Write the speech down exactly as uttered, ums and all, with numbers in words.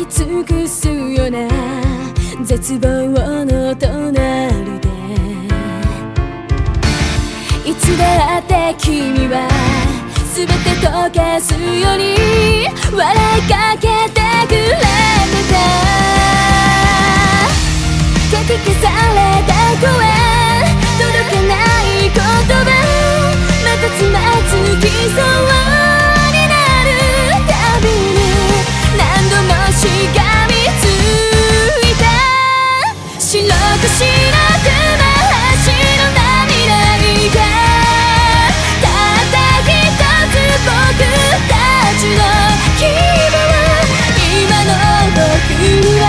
き尽くすような絶望の隣で、いつだって君は全て溶かすように笑いかけてくれた。かき消された声、届かない言葉、またつまずきそうになるたびに何度もしがみついた。白く白く真っ白な未来がたった一つ僕たちの希望、今の僕は